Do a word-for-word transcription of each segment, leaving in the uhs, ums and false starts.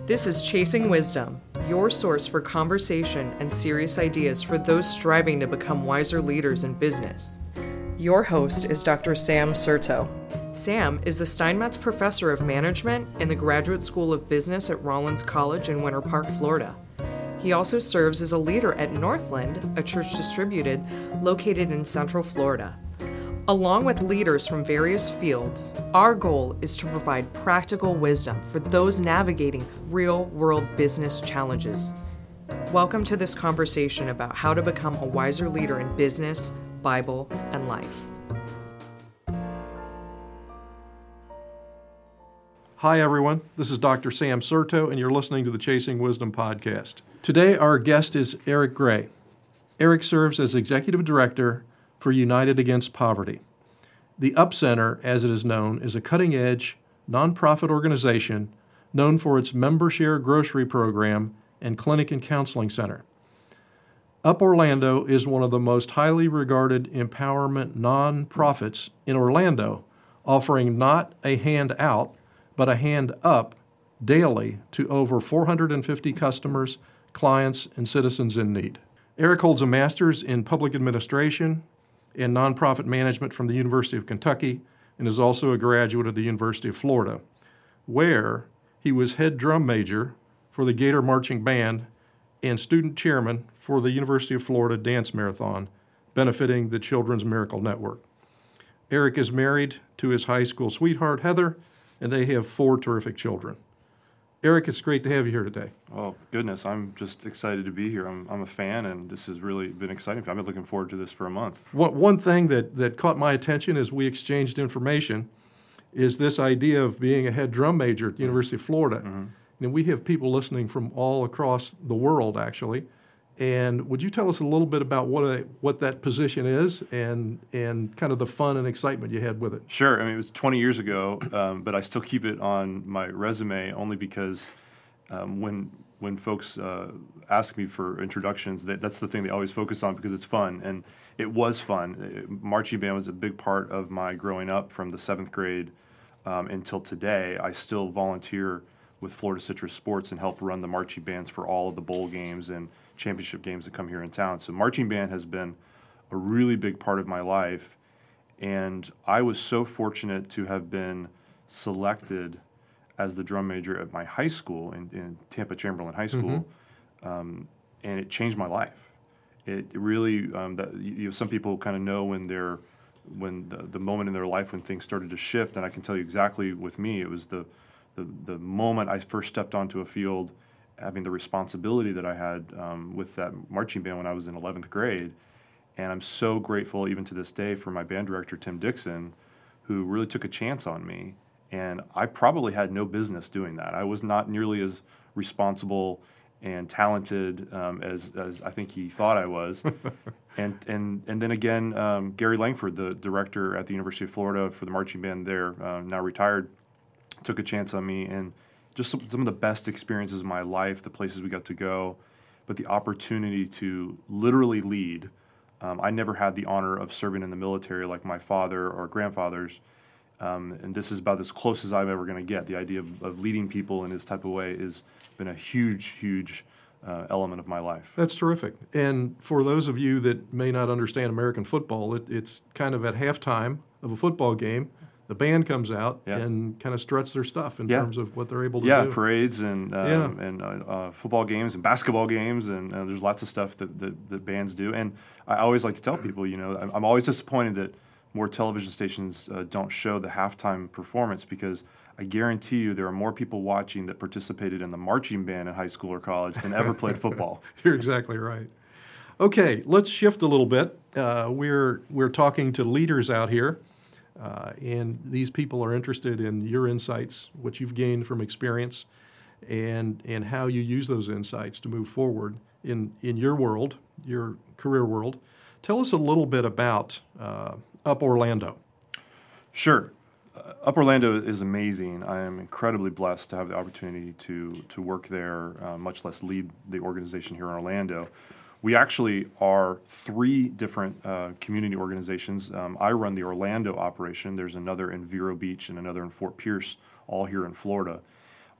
This is Chasing Wisdom, your source for conversation and serious ideas for those striving to become wiser leaders in business. Your host is Doctor Sam Serto. Sam is the Steinmetz Professor of Management in the Graduate School of Business at Rollins College in Winter Park, Florida. He also serves as a leader at Northland, a church distributed located in Central Florida. Along with leaders from various fields, our goal is to provide practical wisdom for those navigating real-world business challenges. Welcome to this conversation about how to become a wiser leader in business, Bible, and life. Hi, everyone. This is Doctor Sam Serto, and you're listening to the Chasing Wisdom podcast. Today, our guest is Eric Gray. Eric serves as Executive Director for United Against Poverty. The Up Center, as it is known, is a cutting-edge, nonprofit organization known for its member share grocery program and clinic and counseling center. Up Orlando is one of the most highly regarded empowerment nonprofits in Orlando, offering not a hand out, but a hand up daily to over four hundred fifty customers, clients, and citizens in need. Eric holds a master's in public administration and nonprofit management from the University of Kentucky and is also a graduate of the University of Florida, where he was head drum major for the Gator Marching Band and student chairman for the University of Florida Dance Marathon, benefiting the Children's Miracle Network. Eric is married to his high school sweetheart, Heather, and they have four terrific children. Eric, it's great to have you here today. Oh, goodness. I'm just excited to be here. I'm I'm a fan, and this has really been exciting. I've been looking forward to this for a month. One, one thing that, that caught my attention as we exchanged information is this idea of being a head drum major at the University of Florida. Mm-hmm. And we have people listening from all across the world, actually. And would you tell us a little bit about what a, what that position is and and kind of the fun and excitement you had with it? Sure. I mean, it was twenty years ago, um, but I still keep it on my resume only because um, when when folks uh, ask me for introductions, that, that's the thing they always focus on because it's fun. And it was fun. Marching band was a big part of my growing up from the seventh grade um, until today. I still volunteer with Florida Citrus Sports and help run the marching bands for all of the bowl games and championship games that come here in town. So marching band has been a really big part of my life, and I was so fortunate to have been selected as the drum major at my high school in, in Tampa Chamberlain High School, mm-hmm. um, and it changed my life. It, it really, um, that, you know, some people kind of know when they're when the, the moment in their life when things started to shift, and I can tell you exactly with me, it was the the, the moment I first stepped onto a field having the responsibility that I had um, with that marching band when I was in eleventh grade. And I'm so grateful even to this day for my band director, Tim Dixon, who really took a chance on me. And I probably had no business doing that. I was not nearly as responsible and talented um, as, as I think he thought I was. and, and, and then again, um, Gary Langford, the director at the University of Florida for the marching band there, uh, now retired, took a chance on me, and just some, some of the best experiences of my life, the places we got to go, but the opportunity to literally lead. Um, I never had the honor of serving in the military like my father or grandfathers, um, and this is about as close as I'm ever going to get. The idea of, of leading people in this type of way has been a huge, huge uh, element of my life. That's terrific. And for those of you that may not understand American football, it, it's kind of at halftime of a football game. The band comes out yeah. and kind of struts their stuff in yeah. terms of what they're able to yeah, do. Yeah, parades and um, yeah. and uh, uh, football games and basketball games, and uh, there's lots of stuff that, that, that bands do. And I always like to tell people, you know, I'm, I'm always disappointed that more television stations uh, don't show the halftime performance, because I guarantee you there are more people watching that participated in the marching band in high school or college than ever played football. You're exactly right. Okay, let's shift a little bit. Uh, we're we're talking to leaders out here. Uh, and these people are interested in your insights, what you've gained from experience, and and how you use those insights to move forward in, in your world, your career world. Tell us a little bit about uh, Up Orlando. Sure. Uh, Up Orlando is amazing. I am incredibly blessed to have the opportunity to, to work there, uh, much less lead the organization here in Orlando. We actually are three different uh, community organizations. Um, I run the Orlando operation. There's another in Vero Beach and another in Fort Pierce, all here in Florida.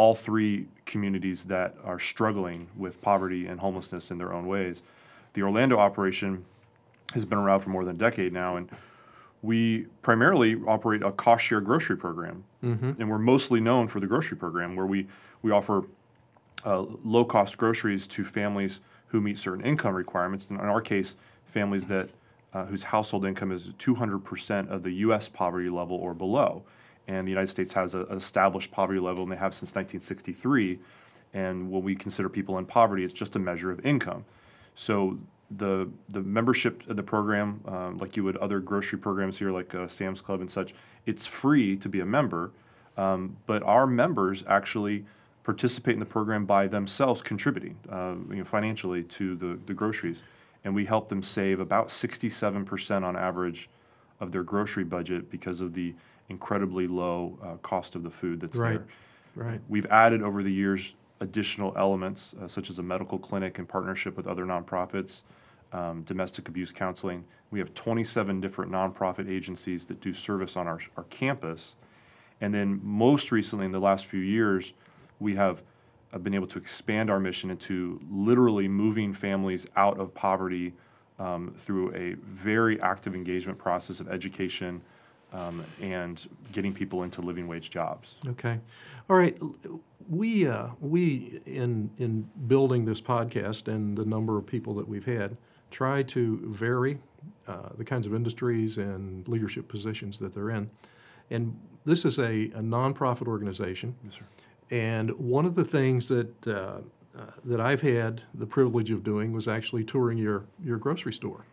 all three communities that are struggling with poverty and homelessness in their own ways. The Orlando operation has been around for more than a decade now, and we primarily operate a cost share grocery program. Mm-hmm. And we're mostly known for the grocery program, where we, we offer uh, low-cost groceries to families who meet certain income requirements. And in our case, families that uh, whose household income is two hundred percent of the U S poverty level or below. And the United States has a, an established poverty level, and they have since nineteen sixty-three. And when we consider people in poverty, it's just a measure of income. So the the membership of the program, um, like you would other grocery programs here, like uh, Sam's Club and such, it's free to be a member. Um, but our members actually participate in the program by themselves contributing uh, you know, financially to the, the groceries. And we help them save about sixty-seven percent on average of their grocery budget because of the incredibly low uh, cost of the food that's right. there. Right. We've added over the years additional elements, uh, such as a medical clinic in partnership with other nonprofits, um, domestic abuse counseling. We have twenty-seven different nonprofit agencies that do service on our, our campus. And then most recently, in the last few years, we have uh, been able to expand our mission into literally moving families out of poverty um, through a very active engagement process of education um, and getting people into living wage jobs. Okay. All right. We, uh, we in, in building this podcast and the number of people that we've had, try to vary uh, the kinds of industries and leadership positions that they're in. And this is a, a nonprofit organization. Yes, sir. And one of the things that uh, uh, that I've had the privilege of doing was actually touring your, your grocery store.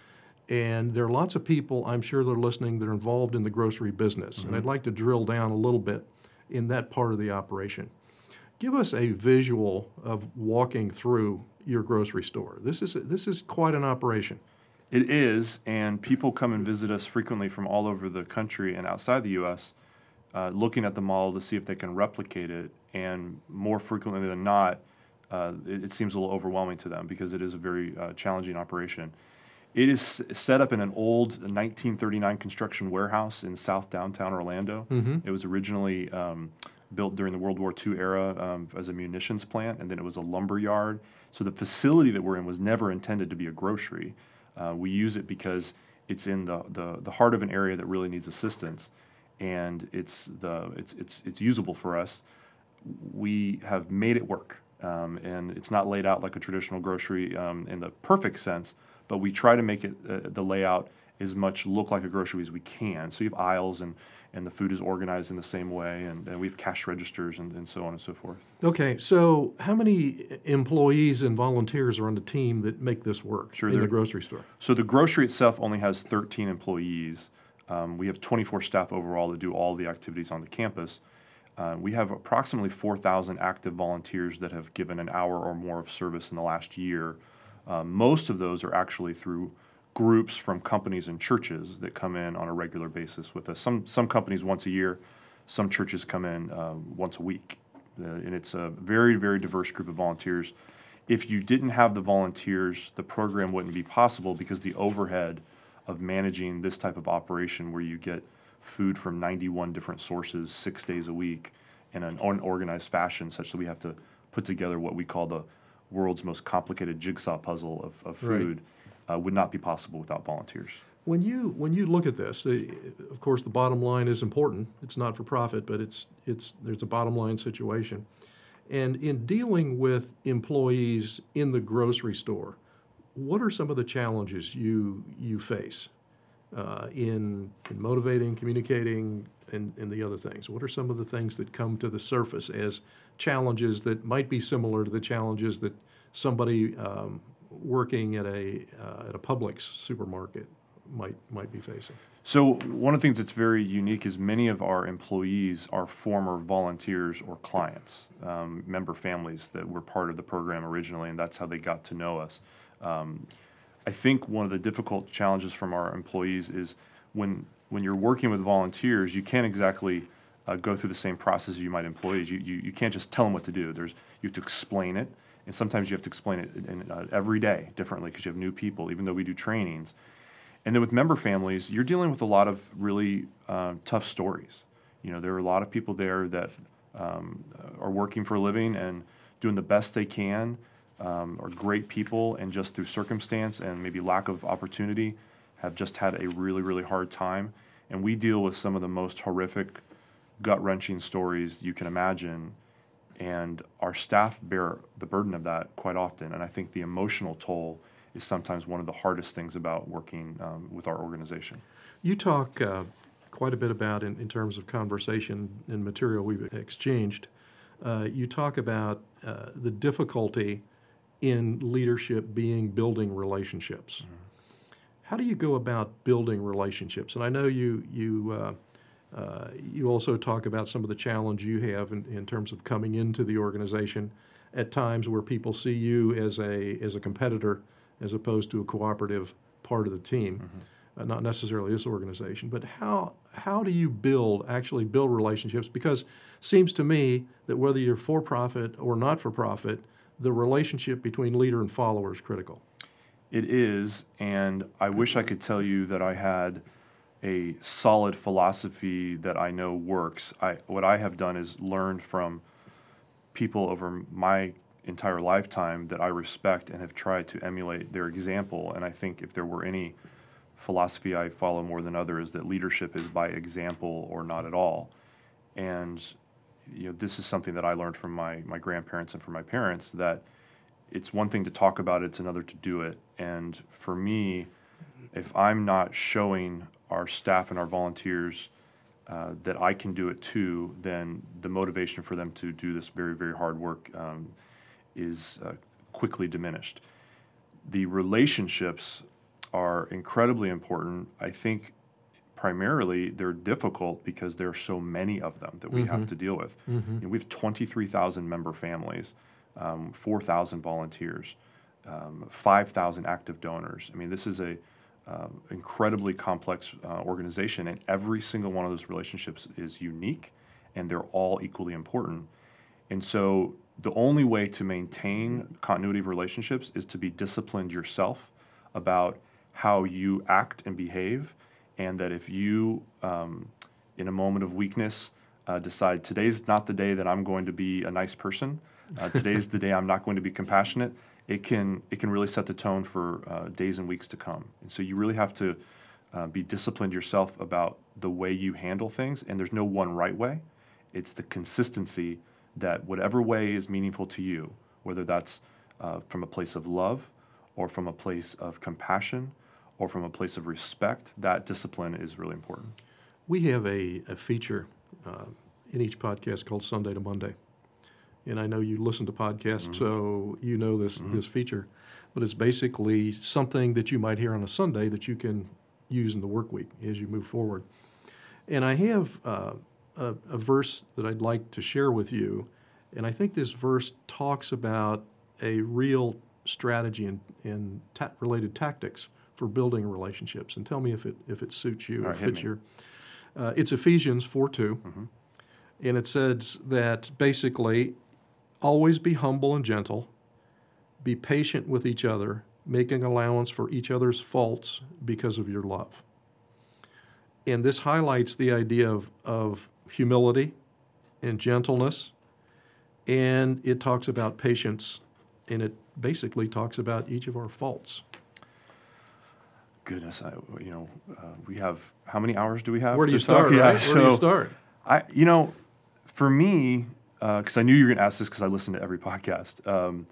And there are lots of people, I'm sure they're listening, that are involved in the grocery business. Mm-hmm. And I'd like to drill down a little bit in that part of the operation. Give us a visual of walking through your grocery store. This is this is quite an operation. It is, and people come and visit us frequently from all over the country and outside the U S, uh, looking at the model to see if they can replicate it. And more frequently than not, uh, it, it seems a little overwhelming to them because it is a very uh, challenging operation. It is set up in an old nineteen thirty-nine construction warehouse in South Downtown Orlando. Mm-hmm. It was originally um, built during the World War Two era um, as a munitions plant, and then it was a lumber yard. So the facility that we're in was never intended to be a grocery. Uh, we use it because it's in the, the, the heart of an area that really needs assistance, and it's the it's it's it's usable for us. We have made it work, um, and it's not laid out like a traditional grocery um, in the perfect sense, but we try to make it uh, the layout as much look like a grocery as we can. So you have aisles, and, and the food is organized in the same way, and, and we have cash registers and, and so on and so forth. Okay, so how many employees and volunteers are on the team that make this work sure, in the grocery store? So the grocery itself only has thirteen employees. Um, we have twenty-four staff overall that do all the activities on the campus. Uh, we have approximately four thousand active volunteers that have given an hour or more of service in the last year. Uh, most of those are actually through groups from companies and churches that come in on a regular basis with us. Some some companies once a year, some churches come in uh, once a week. Uh, and it's a very, very diverse group of volunteers. If you didn't have the volunteers, the program wouldn't be possible because the overhead of managing this type of operation where you get food from ninety-one different sources six days a week in an unorganized fashion such that we have to put together what we call the world's most complicated jigsaw puzzle of, of food, right. uh, would not be possible without volunteers. When you when you look at this, uh, of course, the bottom line is important. It's not for profit, but it's it's there's a bottom line situation. And in dealing with employees in the grocery store, what are some of the challenges you you face uh, in in motivating, communicating, and, and the other things? What are some of the things that come to the surface as challenges that might be similar to the challenges that somebody um, working at a uh, at a Publix supermarket might might be facing? So one of the things that's very unique is many of our employees are former volunteers or clients, um, member families that were part of the program originally, and that's how they got to know us. Um, I think one of the difficult challenges from our employees is when when you're working with volunteers, you can't exactly uh, go through the same process as you might employees. You, you you can't just tell them what to do. There's you have to explain it, and sometimes you have to explain it in, uh, every day differently because you have new people, even though we do trainings. And then with member families, you're dealing with a lot of really uh, tough stories. You know, there are a lot of people there that um, are working for a living and doing the best they can, um, are great people, and just through circumstance and maybe lack of opportunity have just had a really, really hard time. And we deal with some of the most horrific, gut-wrenching stories you can imagine, and our staff bear the burden of that quite often. And I think the emotional toll is sometimes one of the hardest things about working um, with our organization. You talk uh, quite a bit about, in, in terms of conversation and material we've exchanged, uh, you talk about uh, the difficulty in leadership being building relationships. Mm-hmm. How do you go about building relationships? And I know you you uh, uh, you also talk about some of the challenge you have in, in terms of coming into the organization at times where people see you as a as a competitor as opposed to a cooperative part of the team. Mm-hmm. uh, not necessarily this organization. But how how do you build actually build relationships? Because it seems to me that whether you're for-profit or not-for-profit, the relationship between leader and follower is critical. It is, and I wish I could tell you that I had a solid philosophy that I know works. I, what I have done is learned from people over my entire lifetime that I respect and have tried to emulate their example. And I think if there were any philosophy I follow more than others, that leadership is by example or not at all. And you know, this is something that I learned from my, my grandparents and from my parents, that it's one thing to talk about it, it's another to do it. And for me, if I'm not showing our staff and our volunteers uh, that I can do it too, then the motivation for them to do this very, very hard work um, is uh, quickly diminished. The relationships are incredibly important. I think primarily they're difficult because there are so many of them that we mm-hmm. have to deal with. Mm-hmm. You know, we have twenty-three thousand member families. Um, four thousand volunteers, um, five thousand active donors. I mean, this is a uh, incredibly complex uh, organization, and every single one of those relationships is unique, and they're all equally important. And so the only way to maintain continuity of relationships is to be disciplined yourself about how you act and behave, and that if you, um, in a moment of weakness, uh, decide today's not the day that I'm going to be a nice person, Uh, today's the day I'm not going to be compassionate, it can it can really set the tone for uh, days and weeks to come. And so you really have to uh, be disciplined yourself about the way you handle things, and there's no one right way. It's the consistency that whatever way is meaningful to you, whether that's uh, from a place of love or from a place of compassion or from a place of respect, that discipline is really important. We have a, a feature uh, in each podcast called Sunday to Monday. And I know you listen to podcasts, mm-hmm. so you know this mm-hmm. this feature. But it's basically something that you might hear on a Sunday that you can use in the work week as you move forward. And I have uh, a, a verse that I'd like to share with you. And I think this verse talks about a real strategy and, and ta- related tactics for building relationships. And tell me if it if it suits you, All if right, fits your... Uh, it's Ephesians four two. Mm-hmm. And it says that basically... always be humble and gentle, be patient with each other, making allowance for each other's faults because of your love. And this highlights the idea of, of humility and gentleness, and it talks about patience, and it basically talks about each of our faults. Goodness, I, you know, uh, we have, how many hours do we have? Where do you to start, talk? right? Yeah, Where so do you start? I, you know, for me, because uh, I knew you were going to ask this because I listen to every podcast. Um,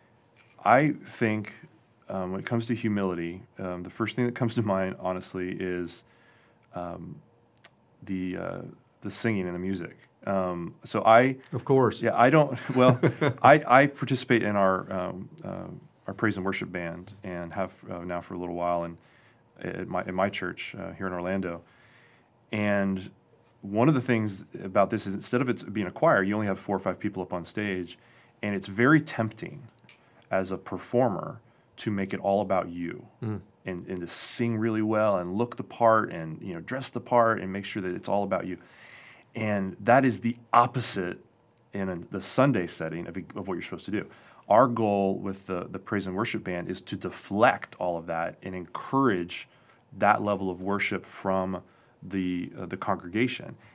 I think um, when it comes to humility, um, the first thing that comes to mind, honestly, is um, the uh, the singing and the music. Um, so I, of course, yeah, I don't. Well, I, I participate in our um, uh, our praise and worship band and have uh, now for a little while, and at my in my church uh, here in Orlando, and one of the things about this is instead of it being a choir, you only have four or five people up on stage, and it's very tempting as a performer to make it all about you mm. and, and to sing really well and look the part and you know dress the part and make sure that it's all about you. And that is the opposite in a, the Sunday setting of, of what you're supposed to do. Our goal with the, the praise and worship band is to deflect all of that and encourage that level of worship from the uh, the congregation.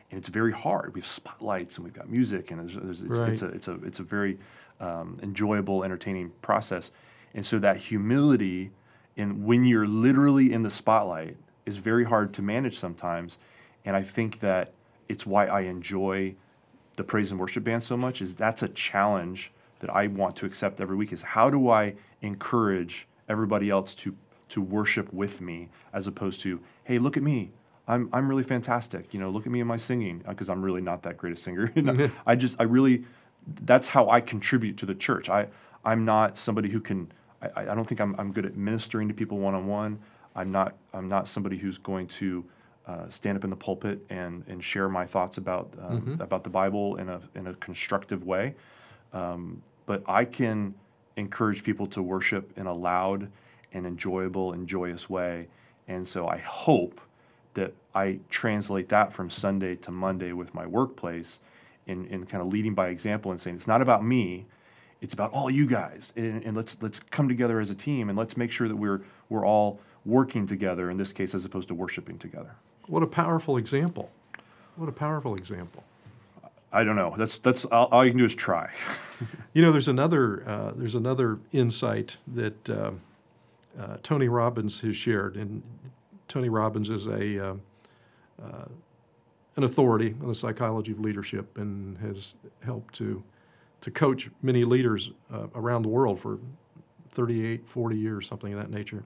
and it's very hard. We have spotlights and we've got music, and there's, there's, it's, Right. it's a it's a it's a very um, enjoyable, entertaining process. And so that humility, in when you're literally in the spotlight, is very hard to manage sometimes. And I think that it's why I enjoy the praise and worship band so much. Is that's a challenge that I want to accept every week. Is how do I encourage everybody else to to worship with me, as opposed to, hey, look at me. I'm I'm really fantastic. You know, look at me and my singing, because I'm really not that great a singer. I just I really that's how I contribute to the church. I I'm not somebody who can. I, I don't think I'm I'm good at ministering to people one on one. I'm not I'm not somebody who's going to uh, stand up in the pulpit and and share my thoughts about um, Mm-hmm. about the Bible in a in a constructive way. Um, but I can encourage people to worship in a loud and enjoyable and joyous way. And so I hope that I translate that from Sunday to Monday with my workplace, in, in kind of leading by example and saying, it's not about me, it's about all you guys. And, and let's let's come together as a team, and let's make sure that we're we're all working together, in this case, as opposed to worshiping together. What a powerful example. What a powerful example. I don't know. That's that's all, all you can do is try. You know, there's another uh, there's another insight that uh, uh, Tony Robbins has shared, and Tony Robbins is a uh, uh, an authority on the psychology of leadership, and has helped to to coach many leaders uh, around the world for thirty-eight, forty years, something of that nature.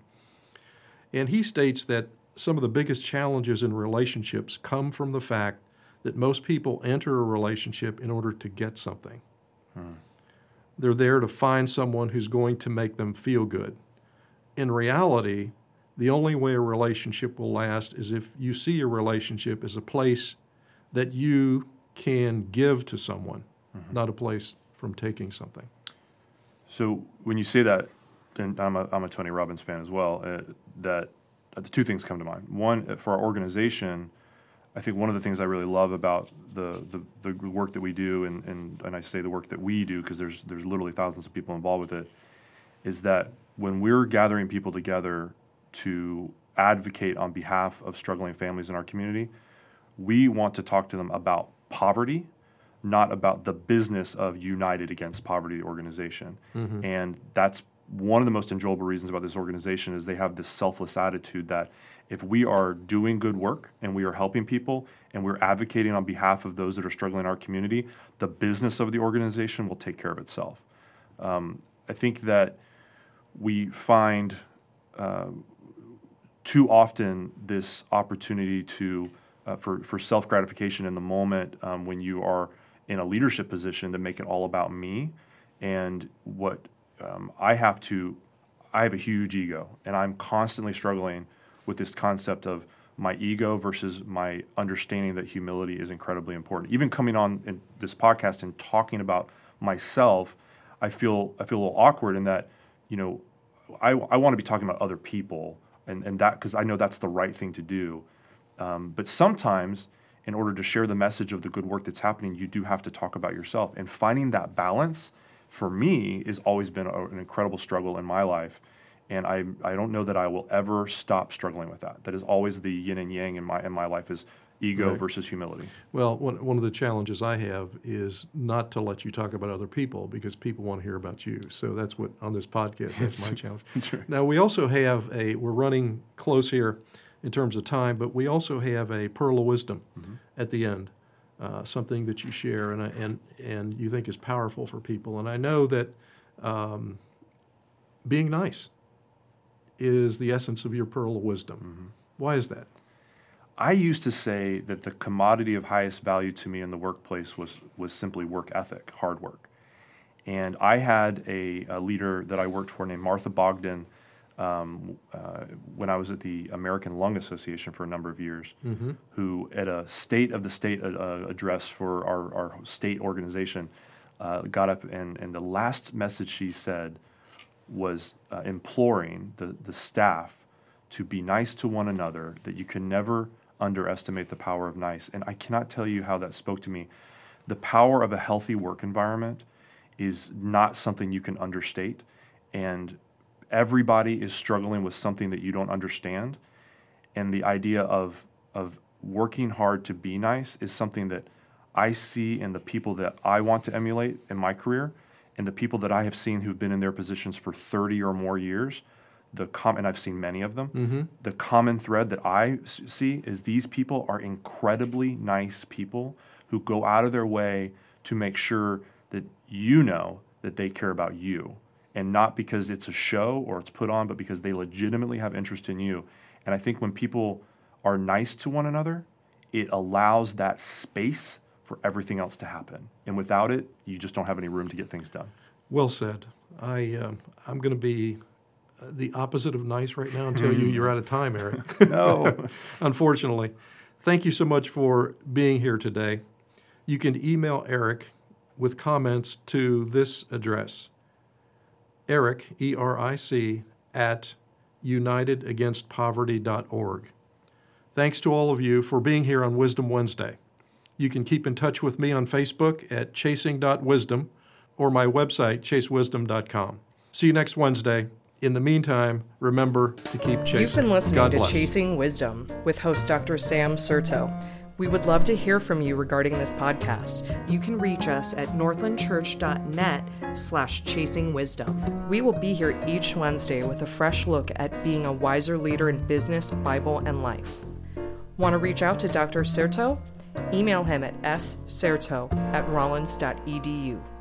And he states that some of the biggest challenges in relationships come from the fact that most people enter a relationship in order to get something. Hmm. They're there to find someone who's going to make them feel good. In reality, the only way a relationship will last is if you see a relationship as a place that you can give to someone, mm-hmm. not a place from taking something. So when you say that, and I'm a, I'm a Tony Robbins fan as well, uh, that uh, the two things come to mind. One, for our organization, I think one of the things I really love about the the, the work that we do, and, and, and I say the work that we do because there's there's literally thousands of people involved with it, is that when we're gathering people together to advocate on behalf of struggling families in our community, we want to talk to them about poverty, not about the business of United Against Poverty, the organization. Mm-hmm. And that's one of the most enjoyable reasons about this organization, is they have this selfless attitude that if we are doing good work and we are helping people and we're advocating on behalf of those that are struggling in our community, the business of the organization will take care of itself. Um, I think that we find uh, too often this opportunity to uh, for, for self-gratification in the moment um, when you are in a leadership position, to make it all about me. And what um, I have to, I have a huge ego, and I'm constantly struggling with this concept of my ego versus my understanding that humility is incredibly important. Even coming on in this podcast and talking about myself, I feel I feel a little awkward in that, you know, I, I want to be talking about other people, and, and that, because I know that's the right thing to do. Um, but sometimes, in order to share the message of the good work that's happening, you do have to talk about yourself. And finding that balance, for me, has always been a, an incredible struggle in my life. And I I don't know that I will ever stop struggling with that. That is always the yin and yang in my in my life, is ego Right. versus humility. Well, one, one of the challenges I have is not to let you talk about other people, because people want to hear about you. So that's what, on this podcast, that's my challenge. Sure. Now, we also have a, we're running close here in terms of time, but we also have a pearl of wisdom mm-hmm. at the end, uh, something that you share and, and, and you think is powerful for people. And I know that um, being nice is the essence of your pearl of wisdom. Mm-hmm. Why is that? I used to say that the commodity of highest value to me in the workplace was was simply work ethic, hard work. And I had a, a leader that I worked for named Martha Bogdan um, uh, when I was at the American Lung Association for a number of years, mm-hmm. who at a state of the state uh, address for our, our state organization uh, got up and, and the last message she said was uh, imploring the, the staff to be nice to one another, that you can never underestimate the power of nice. And I cannot tell you how that spoke to me. The power of a healthy work environment is not something you can understate. And everybody is struggling with something that you don't understand. And the idea of of working hard to be nice is something that I see in the people that I want to emulate in my career, and the people that I have seen who've been in their positions for thirty or more years. The com- and I've seen many of them. Mm-hmm. The common thread that I s- see is these people are incredibly nice people who go out of their way to make sure that you know that they care about you, and not because it's a show or it's put on, but because they legitimately have interest in you. And I think when people are nice to one another, it allows that space for everything else to happen. And without it, you just don't have any room to get things done. Well said. I um, I'm going to be the opposite of nice right now and tell you you're out of time, Eric. No. Unfortunately. Thank you so much for being here today. You can email Eric with comments to this address, Eric, E R I C, at united against poverty dot org. Thanks to all of you for being here on Wisdom Wednesday. You can keep in touch with me on Facebook at chasing dot wisdom or my website, chase wisdom dot com. See you next Wednesday. In the meantime, remember to keep chasing. You've been listening God to bless. Chasing Wisdom with host Doctor Sam Serto. We would love to hear from you regarding this podcast. You can reach us at northlandchurch.net slash chasing wisdom. We will be here each Wednesday with a fresh look at being a wiser leader in business, Bible, and life. Want to reach out to Doctor Serto? Email him at s serto at rollins dot e d u.